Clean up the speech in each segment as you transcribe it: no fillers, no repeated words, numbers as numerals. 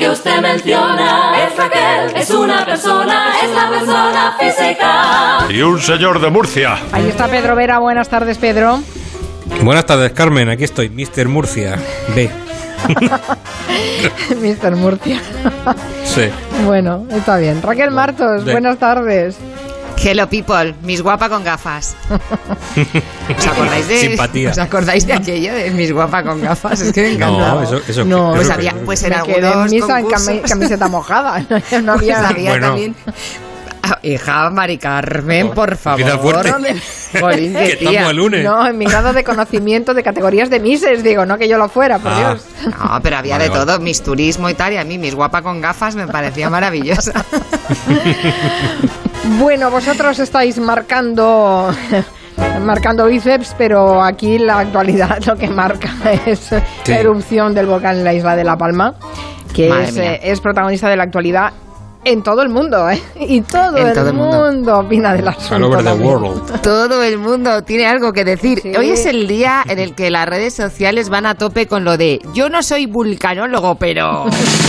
que usted menciona es Raquel, es una persona, es la persona física. Y un señor de Murcia. Ahí está Pedro Vera, buenas tardes, Pedro. Buenas tardes, Carmen, aquí estoy, Mr. Murcia. Ve. Mr. Murcia. Sí. Bueno, está bien. Raquel Martos, buenas tardes. Hello people, Miss Guapa con gafas. ¿Os acordáis de Simpatía. ¿Os acordáis de aquello de Miss Guapa con gafas? Es que me encantaba. No, eso No, pues eso había, pues en Me quedé en algunos misa en concursos camiseta mojada. No había... pues había Bueno. también. Hija Mari Carmen, por favor. Empieza fuerte. Jolín, Que tía. estamos el lunes. No, en mi grado de conocimiento de categorías de Misses, digo, no que yo lo fuera, por Dios. No, pero había Vale, de vale. todo, Miss Turismo y tal, y a mí Miss Guapa con gafas me parecía maravillosa. Bueno, vosotros estáis marcando bíceps, pero aquí la actualidad lo que marca es Sí. la erupción del volcán en la isla de La Palma, que Madre mía. es protagonista de la actualidad en todo el mundo, ¿eh? Y todo En el todo el mundo. mundo opina del asunto. All over the también. world. Todo el mundo tiene algo que decir. Sí. Hoy es el día en el que las redes sociales van a tope con lo de yo no soy vulcanólogo, pero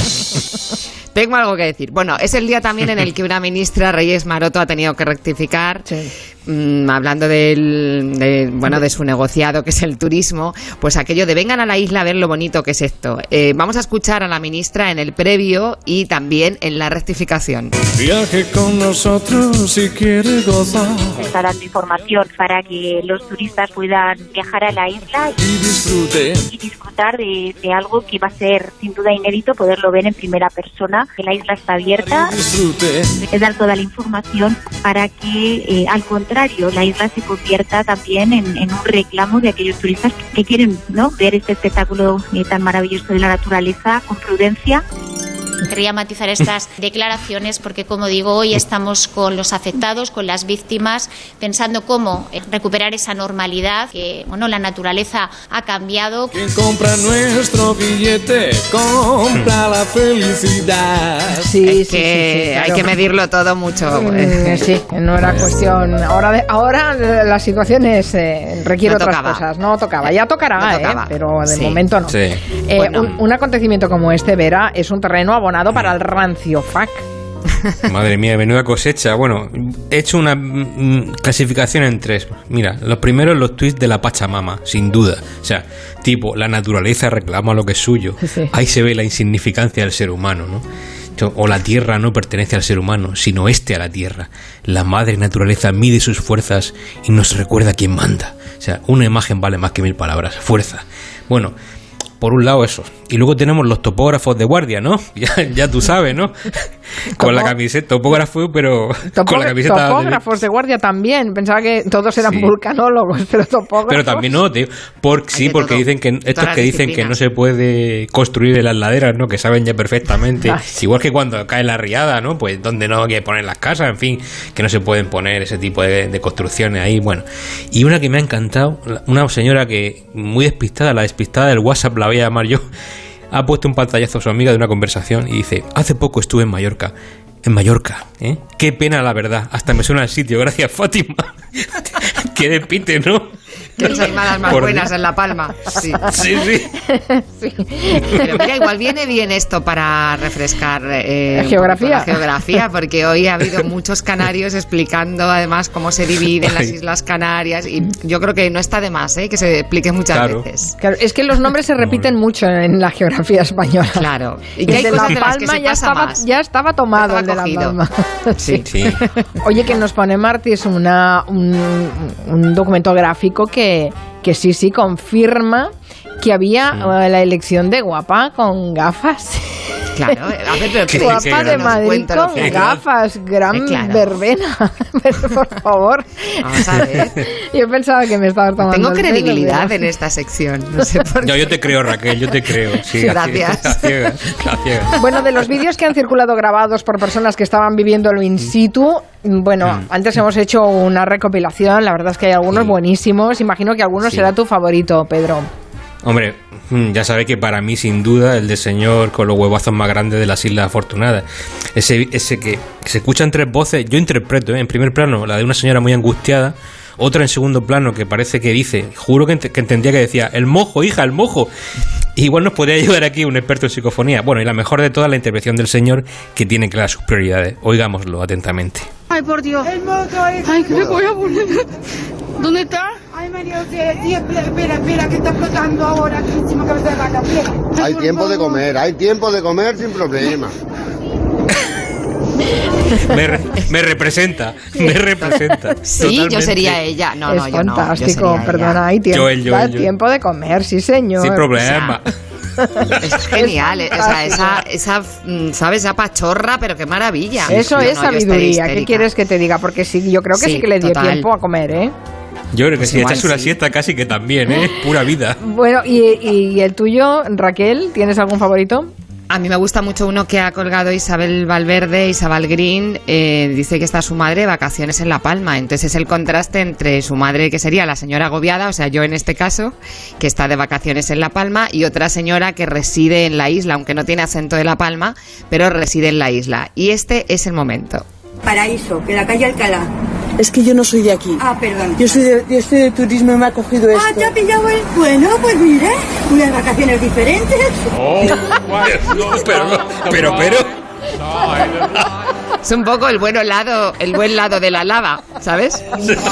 tengo algo que decir. Bueno, es el día también en el que una ministra, Reyes Maroto, ha tenido que rectificar. Sí. Hablando de su negociado, que es el turismo, pues aquello de vengan a la isla a ver lo bonito que es esto. Vamos a escuchar a la ministra en el previo y también en la rectificación. Viaje con nosotros si quiere gozar Se está dando información para que los turistas puedan viajar a la isla y disfrute. y disfrutar de algo que va a ser sin duda inédito, poderlo ver en primera persona, que la isla está abierta. Disfrute. Es dar toda la información para que, al contrario, la isla se convierta también en un reclamo de aquellos turistas que quieren, ¿no?, ver este espectáculo tan maravilloso de la naturaleza con prudencia. Quería matizar estas declaraciones porque, como digo, hoy estamos con los afectados, con las víctimas, pensando cómo recuperar esa normalidad, que la naturaleza ha cambiado. Quien compra nuestro billete compra la felicidad. Sí, Es que claro. hay que medirlo todo mucho. Sí, no era cuestión. Ahora la situación es requiere No otras tocaba. cosas. No tocaba. Ya tocará, No tocaba. pero de Sí. momento no. Sí. Bueno. Un acontecimiento como este, Vera, es un terreno abonado para el rancio fac. Madre mía, menuda cosecha. Bueno, he hecho una clasificación en tres. Mira, los primeros los tweets de la Pachamama, sin duda. O sea, tipo, la naturaleza reclama lo que es suyo. Sí. Ahí se ve la insignificancia del ser humano, ¿no? O la tierra no pertenece al ser humano, sino este a la tierra. La madre naturaleza mide sus fuerzas y nos recuerda quién manda. O sea, una imagen vale más que 1000 palabras. Fuerza. Bueno, por un lado eso. Y luego tenemos los topógrafos de guardia, ¿no? Ya tú sabes, ¿no? Con la camiseta, topógrafo, pero con la camiseta... Topógrafos de guardia también. Pensaba que todos eran Sí. vulcanólogos, pero topógrafos. Pero también no, tío. Sí, de porque todo. dicen que estos Todas las que dicen que disciplinas. no se puede construir en las laderas, ¿no? Que saben ya perfectamente. Ah, sí. Igual que cuando cae la riada, ¿no? Pues donde no hay que poner las casas, en fin, que no se pueden poner ese tipo de construcciones ahí. Bueno, y una que me ha encantado, una señora que muy despistada, la despistada del WhatsApp la voy a llamar yo, ha puesto un pantallazo a su amiga de una conversación y dice: hace poco estuve en Mallorca. En Mallorca, ¿eh? Qué pena, la verdad. Hasta me suena el sitio. Gracias, Fátima. Qué despinte, ¿no? Que las animadas más Por buenas Dios. en La Palma. Sí. Sí, sí. Sí. Pero mira, igual viene bien esto para refrescar La geografía. la geografía, porque hoy ha habido muchos canarios explicando además cómo se dividen las Islas Canarias, y yo creo que no está de más, que se explique muchas Claro. veces. Claro, es que los nombres se repiten mucho en la geografía española. Claro. Y que El hay de cosas La de las que Palma se pasa más. ya estaba tomado, Ya el de estaba La cogido. Palma. Sí. Sí. Oye, que nos pone Martí es un documento gráfico que sí confirma que había la elección de Guapa con gafas. Claro. A ver, pero Qué Guapa que de nos Madrid cuéntalo. con gafas, gran Claro. verbena. Pero, por favor. Vamos a ver. Yo pensaba que me estabas tomando Tengo el pelo, credibilidad pero- en esta sección. No sé por No, qué. yo te creo, Raquel, yo te creo. Sí, Gracias. A ciegas. Bueno, de los vídeos que han circulado grabados por personas que estaban viviéndolo in situ, bueno, antes hemos hecho una recopilación, la verdad es que hay algunos Sí. buenísimos, imagino que alguno Sí. será tu favorito, Pedro. Hombre, ya sabéis que para mí, sin duda, el del señor con los huevazos más grandes de las Islas Afortunadas. Ese que se escuchan tres voces, yo interpreto, en primer plano, la de una señora muy angustiada, otra en segundo plano que parece que dice, juro que entendía que decía, el mojo, hija, el mojo. Igual nos podría ayudar aquí un experto en psicofonía. Bueno, y la mejor de todas, la intervención del señor, que tiene claras sus prioridades. Oigámoslo atentamente. Ay, por Dios. Ay, ¿qué le voy a poner? ¿Dónde está? Ay, María, sí, espera, que está explotando ahora. Aquí encima cabeza de vaca, espera. Hay tiempo de comer sin problema. Me representa. Sí, totalmente. Yo sería ella. No, es fantástico, perdona, hay tiempo de comer, sí señor. Sin problema. Es genial, esa ¿sabes? Esa pachorra, pero qué maravilla. Eso es sabiduría, ¿qué quieres que te diga? Porque sí, yo creo que sí que le dio tiempo a comer, ¿eh? Yo creo que si echas una siesta casi que también, ¿eh? Pura vida. Bueno, ¿y el tuyo, Raquel? ¿Tienes algún favorito? A mí me gusta mucho uno que ha colgado Isabel Valverde, Isabel Green, dice que está su madre de vacaciones en La Palma. Entonces es el contraste entre su madre, que sería la señora agobiada, o sea, yo en este caso, que está de vacaciones en La Palma, y otra señora que reside en la isla, aunque no tiene acento de La Palma, pero reside en la isla. Y este es el momento. Paraíso, de la calle Alcalá. Es que yo no soy de aquí. Ah, perdón. Yo soy de turismo y me ha cogido esto. Ah, te ha pillado el... Bueno, pues mire, unas vacaciones diferentes. Oh, pero. Es un poco el buen lado de la lava, ¿sabes?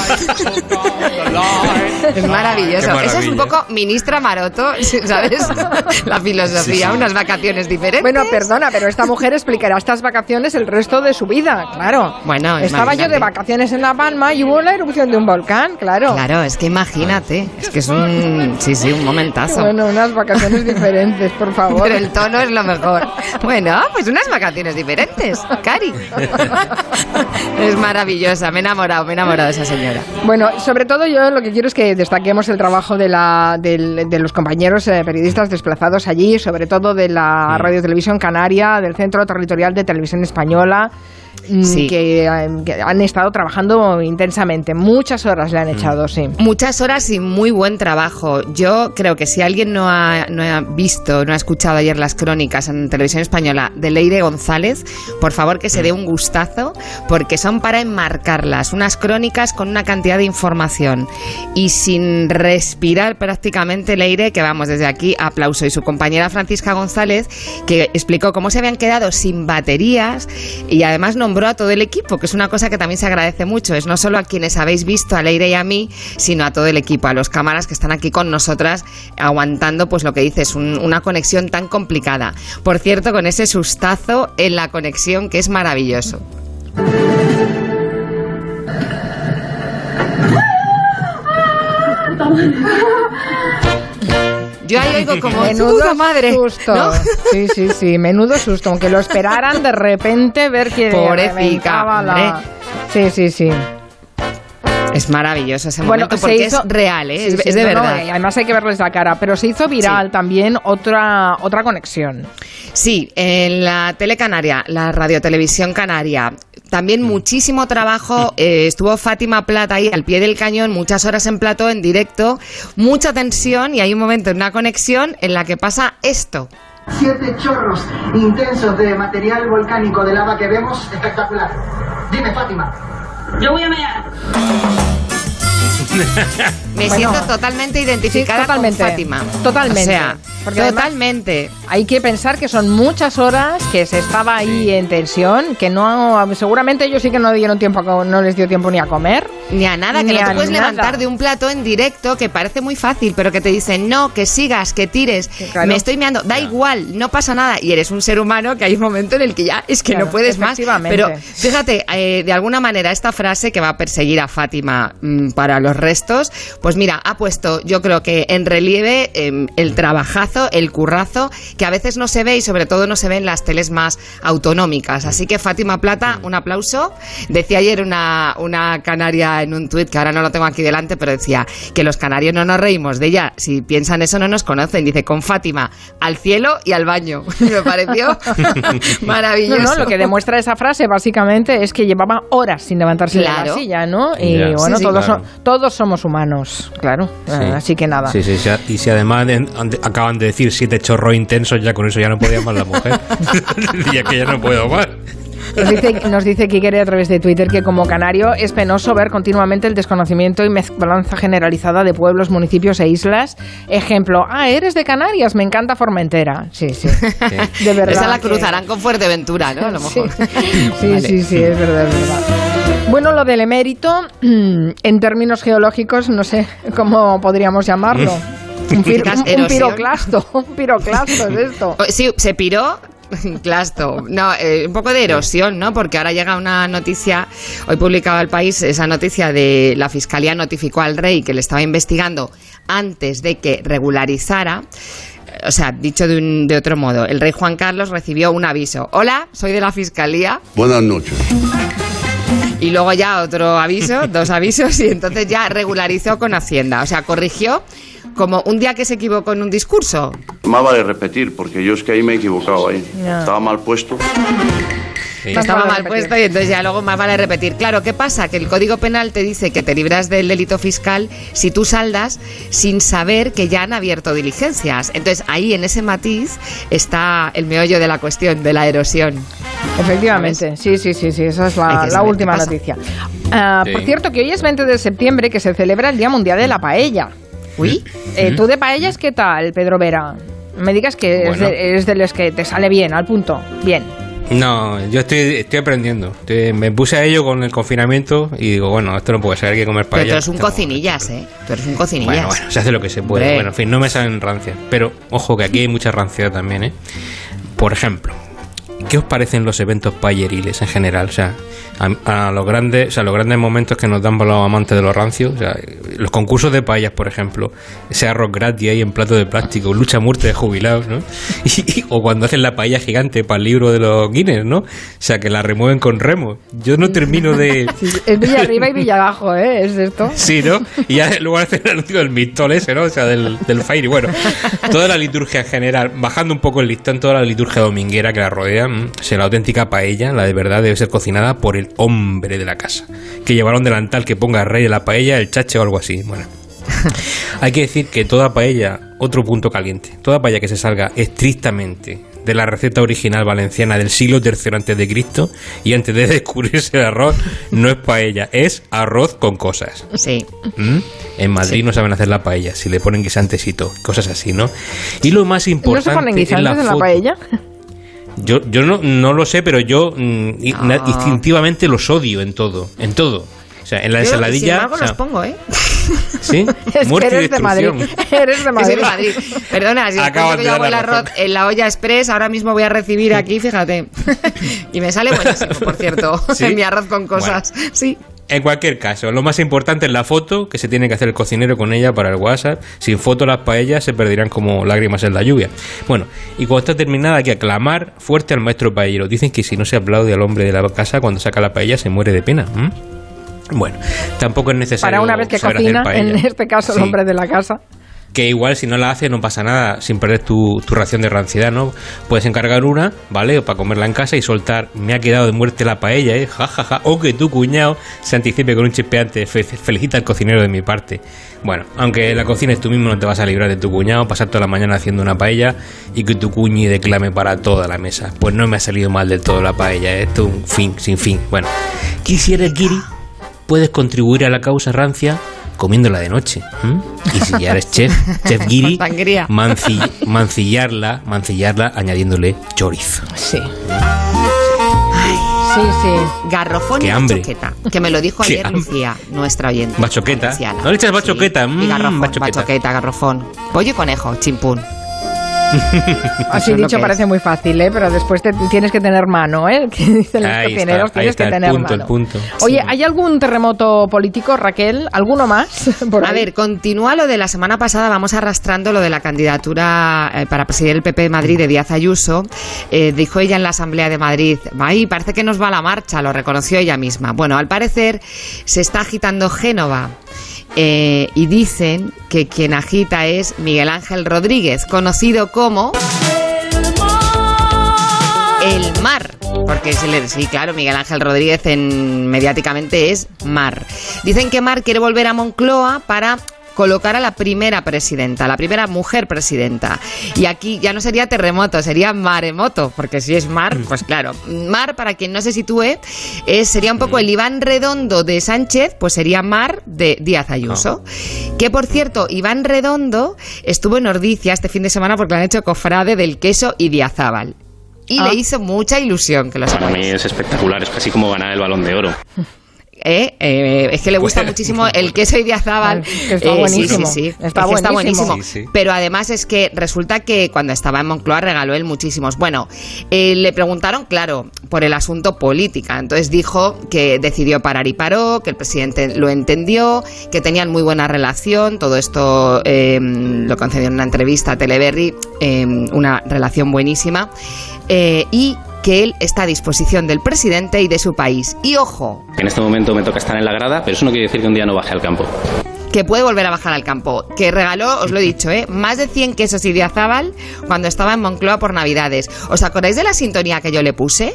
Es maravilloso. Eso es un poco ministra Maroto, ¿sabes? La filosofía, sí. Unas vacaciones diferentes. Bueno, perdona, pero esta mujer explicará estas vacaciones el resto de su vida, claro. Bueno, estaba yo de vacaciones en La Palma y hubo la erupción de un volcán, claro. Claro, es que imagínate, es que es un momentazo. Bueno, unas vacaciones diferentes, por favor. Pero el tono es lo mejor. Bueno, pues unas vacaciones diferentes, Cari. Es maravillosa, me he enamorado de esa señora. Bueno, sobre todo yo lo que quiero es que destaquemos el trabajo de los compañeros periodistas desplazados allí, sobre todo de la Radio Televisión Canaria, del Centro Territorial de Televisión Española. Sí. Que han estado trabajando intensamente. Muchas horas le han echado, sí. Muchas horas y muy buen trabajo. Yo creo que si alguien no ha visto, no ha escuchado ayer las crónicas en Televisión Española de Leire González, por favor que se dé un gustazo, porque son para enmarcarlas. Unas crónicas con una cantidad de información y sin respirar prácticamente, Leire, que vamos, desde aquí aplauso. Y su compañera Francisca González, que explicó cómo se habían quedado sin baterías y además nombró a todo el equipo, que es una cosa que también se agradece mucho. Es no solo a quienes habéis visto, a Leire y a mí, sino a todo el equipo, a los cámaras que están aquí con nosotras aguantando, pues lo que dices, una conexión tan complicada. Por cierto, con ese sustazo en la conexión que es maravilloso. Yo ahí oigo como menudo madre, susto, ¿no? Sí, menudo susto, aunque lo esperaran de repente ver que reventaba la... Sí. Es maravilloso ese momento porque es real, ¿eh? Es de verdad. Además hay que verles la cara, pero se hizo viral también otra conexión. Sí, en la Tele Canaria, la Radiotelevisión Canaria. También muchísimo trabajo, estuvo Fátima Plata ahí al pie del cañón, muchas horas en plató, en directo, mucha tensión, y hay un momento en una conexión en la que pasa esto. 7 chorros intensos de material volcánico de lava que vemos, espectacular. Dime, Fátima. Yo voy a mear. Me siento totalmente identificada con Fátima. Totalmente. O sea, porque totalmente. Hay que pensar que son muchas horas que se estaba ahí en tensión, que no, seguramente ellos sí que no dieron tiempo, no les dio tiempo ni a comer. Ni a nada, que no te puedes levantar de un plató en directo, que parece muy fácil, pero que te dicen, no, que sigas, que tires, claro. Me estoy meando, da igual, no pasa nada. Y eres un ser humano que hay un momento en el que ya es que no puedes más. Pero fíjate, de alguna manera esta frase que va a perseguir a Fátima para los restos, pues mira, ha puesto, yo creo que en relieve el trabajazo, el currazo, que a veces no se ve y sobre todo no se ve en las teles más autonómicas. Así que Fátima Plata, un aplauso. Decía ayer una canaria en un tuit, que ahora no lo tengo aquí delante, pero decía que los canarios no nos reímos de ella. Si piensan eso no nos conocen. Dice, con Fátima, al cielo y al baño. Me pareció maravilloso. No, lo que demuestra esa frase básicamente es que llevaba horas sin levantarse de la silla, ¿no? Y bueno, todos somos humanos, claro. Así que nada. Sí. Y si además acaban de decir 7 chorros intensos, ya con eso ya no podía más la mujer. Y es que ya no puedo más. Nos dice Kikere a través de Twitter que como canario es penoso ver continuamente el desconocimiento y mezcolanza generalizada de pueblos, municipios e islas. Ejemplo, eres de Canarias, me encanta Formentera. Sí. De verdad. Esa la cruzarán con Fuerteventura, ¿no? A lo mejor. Sí, es verdad. Bueno, lo del emérito, en términos geológicos, no sé cómo podríamos llamarlo. Un piroclasto es esto. Sí, se piró. Clasto. No, un poco de erosión, ¿no? Porque ahora llega una noticia, hoy publicaba El País, esa noticia de la Fiscalía notificó al rey que le estaba investigando antes de que regularizara. O sea, dicho de otro modo, el rey Juan Carlos recibió un aviso. Hola, soy de la Fiscalía. Buenas noches. Y luego ya otro aviso, 2 avisos, y entonces ya regularizó con Hacienda. O sea, corrigió como un día que se equivocó en un discurso. Más vale repetir, porque yo es que ahí me he equivocado ahí. No. Estaba mal puesto. Sí. Estaba mal puesto y entonces ya luego más vale repetir. Claro, ¿qué pasa? Que el Código Penal te dice que te libras del delito fiscal si tú saldas sin saber que ya han abierto diligencias. Entonces ahí en ese matiz está el meollo de la cuestión, de la erosión. Efectivamente, sí, esa es la última noticia. Por cierto, que hoy es 20 de septiembre que se celebra el Día Mundial de la Paella. Uy. ¿Tú de paellas qué tal, Pedro Vera? Me digas que eres de los que te sale bien, al punto, bien. No, yo estoy aprendiendo. Me puse a ello con el confinamiento y digo, bueno, esto no puede ser, hay que comer paella. Pero tú eres un cocinillas, ¿eh? Tú eres un cocinillas. Bueno, se hace lo que se puede. Hombre. Bueno, en fin, no me salen rancias. Pero, ojo, que aquí hay mucha ranciedad también, ¿eh? Por ejemplo, ¿qué os parecen los eventos payeriles en general? O sea, a los grandes momentos que nos dan para los amantes de los rancios, o sea, los concursos de paellas, por ejemplo, ese arroz gratis ahí en plato de plástico, lucha a muerte de jubilados, ¿no? O cuando hacen la paella gigante para el libro de los Guinness, ¿no? O sea, que la remueven con remos. Yo no termino de... Sí, es Villa Arriba y Villa Abajo, ¿eh? Es esto. Sí, ¿no? Y ya luego hacen el anuncio del mistol ese, ¿no? O sea, del Fairy. Bueno, toda la liturgia en general, bajando un poco el listón, toda la liturgia dominguera que la rodea, o sea, la auténtica paella, la de verdad, debe ser cocinada por el hombre de la casa, que llevará un delantal que ponga rey de la paella, el chache o algo así. Bueno, hay que decir que toda paella, otro punto caliente, toda paella que se salga estrictamente de la receta original valenciana del siglo III antes de Cristo y antes de descubrirse el arroz, no es paella, es arroz con cosas. Sí. En Madrid no saben hacer la paella, si le ponen guisantesito, cosas así, ¿no? Y lo más importante, ¿no se ponen guisantes en la paella? Yo no lo sé, pero yo instintivamente los odio en todo. O sea, en la ensaladilla... Sin embargo, los pongo, ¿eh? ¿Sí? Muerte y destrucción. Eres de Madrid. Perdona, si después que yo hago el arroz en la olla express, ahora mismo voy a recibir aquí, fíjate. Y me sale buenísimo, por cierto, ¿sí? En mi arroz con cosas. Bueno. Sí. En cualquier caso, lo más importante es la foto que se tiene que hacer el cocinero con ella para el WhatsApp. Sin foto las paellas se perderán como lágrimas en la lluvia. Bueno, y cuando está terminada hay que aclamar fuerte al maestro paellero. Dicen que si no se aplaude al hombre de la casa cuando saca la paella se muere de pena. Bueno, tampoco es necesario para una vez que cocina, en este caso el hombre de la casa. Que igual si no la haces no pasa nada sin perder tu ración de ranciedad, ¿no? Puedes encargar una, ¿vale? Para comerla en casa y soltar, me ha quedado de muerte la paella, ¿eh? Ja, ja, ja. O que tu cuñado se anticipe con un chispeante, felicita al cocinero de mi parte. Bueno, aunque la cocines tú mismo no te vas a librar de tu cuñado, pasar toda la mañana haciendo una paella y que tu cuñi declame para toda la mesa. Pues no me ha salido mal del todo la paella, ¿eh? Esto es un fin, sin fin. Bueno, quisiera Kiri, puedes contribuir a la causa rancia comiéndola de noche. Y si ya eres chef Giri, mancillarla añadiéndole chorizo. Sí. Garrofón y bachoqueta, que me lo dijo ayer Lucía, nuestra oyente. Bachoqueta. ¿No le echas bachoqueta? Sí. Bachoqueta, garrofón. Pollo y conejo, chimpún. Así dicho parece muy fácil, pero después tienes que tener mano, que dicen los cocineros, tienes que tener mano. El punto. Oye, ¿hay algún terremoto político, Raquel? ¿Alguno más? A ver, continúa lo de la semana pasada, vamos arrastrando lo de la candidatura para presidir el PP de Madrid de Díaz Ayuso. Dijo ella en la Asamblea de Madrid, ay, parece que nos va la marcha, lo reconoció ella misma. Bueno, al parecer se está agitando Génova. Y dicen que quien agita es Miguel Ángel Rodríguez, conocido como el Mar, porque sí, claro, Miguel Ángel Rodríguez mediáticamente es Mar. Dicen que Mar quiere volver a Moncloa para colocar a la primera presidenta, la primera mujer presidenta. Y aquí ya no sería terremoto, sería maremoto, porque si es mar, pues claro. Mar, para quien no se sitúe, sería un poco el Iván Redondo de Sánchez, pues sería Mar de Díaz Ayuso. Que por cierto, Iván Redondo estuvo en Ordicia este fin de semana porque le han hecho cofrade del queso Idiazábal. Y le hizo mucha ilusión que lo sepáis. Para mí es espectacular, es casi como ganar el Balón de Oro. Es que le gusta muchísimo el queso Idiazábal. Está buenísimo. Sí. Está buenísimo. Sí. Pero además es que resulta que cuando estaba en Moncloa regaló él muchísimos. Bueno, le preguntaron, claro, por el asunto política. Entonces dijo que decidió parar y paró, que el presidente lo entendió, que tenían muy buena relación. Todo esto lo concedió en una entrevista a Teleberry, una relación buenísima. Y que él está a disposición del presidente y de su país. Y ojo, en este momento me toca estar en la grada, pero eso no quiere decir que un día no baje al campo. Que puede volver a bajar al campo. Que regaló, os lo he dicho, más de 100 quesos Idiazábal cuando estaba en Moncloa por Navidades. ¿Os acordáis de la sintonía que yo le puse?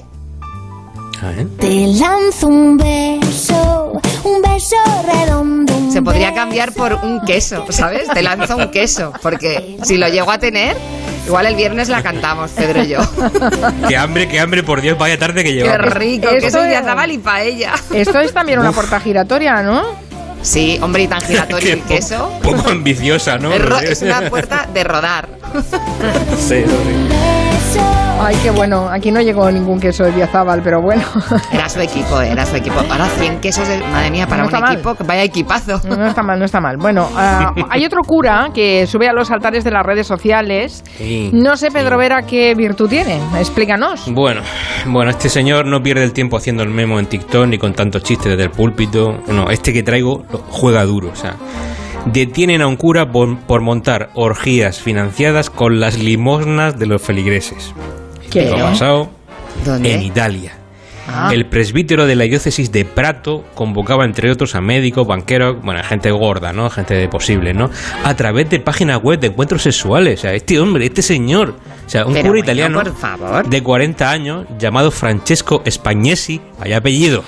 Te lanzo un beso redondo. Se podría cambiar por un queso, ¿sabes? Te lanzo un queso, porque si lo llego a tener, igual el viernes la cantamos, Pedro y yo. Qué hambre, por Dios, vaya tarde que llevamos. Qué rico, queso Idiazábal y paella. Esto es también una puerta giratoria, ¿no? Sí, hombre, y tan giratorio el queso. Poco ambiciosa, ¿no? Es una puerta de rodar. Sí. Ay, qué bueno. Aquí no llegó ningún queso de Idiazábal, pero bueno. Era su equipo. Ahora 100 quesos de... Madre mía, para un equipo, vaya equipazo. No está mal. Bueno, hay otro cura que sube a los altares de las redes sociales. Sí, no sé, Pedro Vera, qué virtud tiene. Explícanos. Bueno, este señor no pierde el tiempo haciendo el memo en TikTok ni con tantos chistes desde el púlpito. No, este que traigo juega duro, o sea... Detienen a un cura por montar orgías financiadas con las limosnas de los feligreses. ¿Qué? Esto ha pasado ¿Dónde? en Italia. El presbítero de la diócesis de Prato convocaba, entre otros, a médicos, banqueros, gente gorda, ¿no? Gente de posible, ¿no? A través de páginas web de encuentros sexuales. O sea, este señor, o sea, un cura italiano por favor, de 40 años, llamado Francesco Spagnesi, vaya apellido.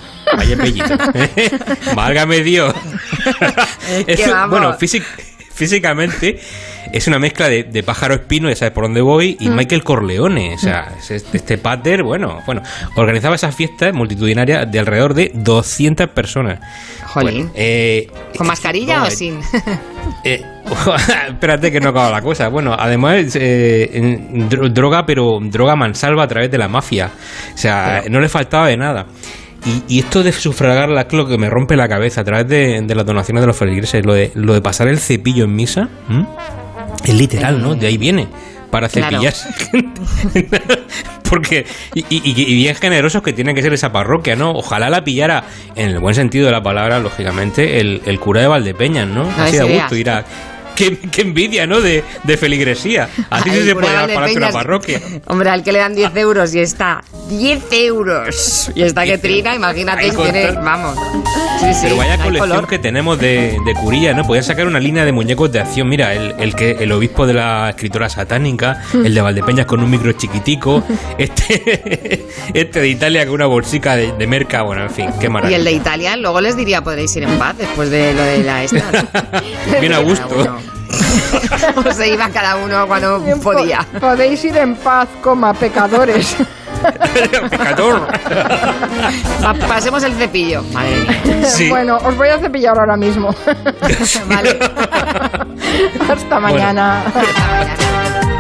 Válgame Dios. Bueno, físicamente es una mezcla de Pájaro Espino, ya sabes por dónde voy, y Michael Corleone. O sea, este pater, bueno, organizaba esas fiestas multitudinarias de alrededor de 200 personas. Jolín. ¿Con mascarilla o sin? Espérate que no acaba la cosa. Bueno, además droga, pero droga mansalva a través de la mafia. O sea, no le faltaba de nada. Y esto de sufragar la lo que me rompe la cabeza a través de las donaciones de los feligreses, lo de pasar el cepillo en misa, es literal, ¿no? De ahí viene, para cepillarse. Claro. Porque y bien generosos que tienen que ser esa parroquia, ¿no? Ojalá la pillara, en el buen sentido de la palabra, lógicamente, el cura de Valdepeñas, ¿no? Así de gusto, dirá... Qué envidia, ¿no? De feligresía. Así se puede dar para una parroquia. Hombre, al que le dan 10 euros y está 10 euros. Y está que trina, imagínate si tienes, vamos. Sí, pero vaya colección que tenemos de curilla, ¿no? Podían sacar una línea de muñecos de acción. Mira, el obispo de la escritora satánica, el de Valdepeñas con un micro chiquitico, este de Italia con una bolsica de merca, bueno, en fin, qué maravilla. Y el de Italia, luego les diría, podréis ir en paz después de lo de la esta, ¿no? Bien a gusto. O se iba cada uno cuando podía. Podéis ir en paz, pecadores. Pecador. Pasemos el cepillo. Madre mía. Sí. Bueno, os voy a cepillar ahora mismo. Vale. Hasta mañana. Hasta mañana.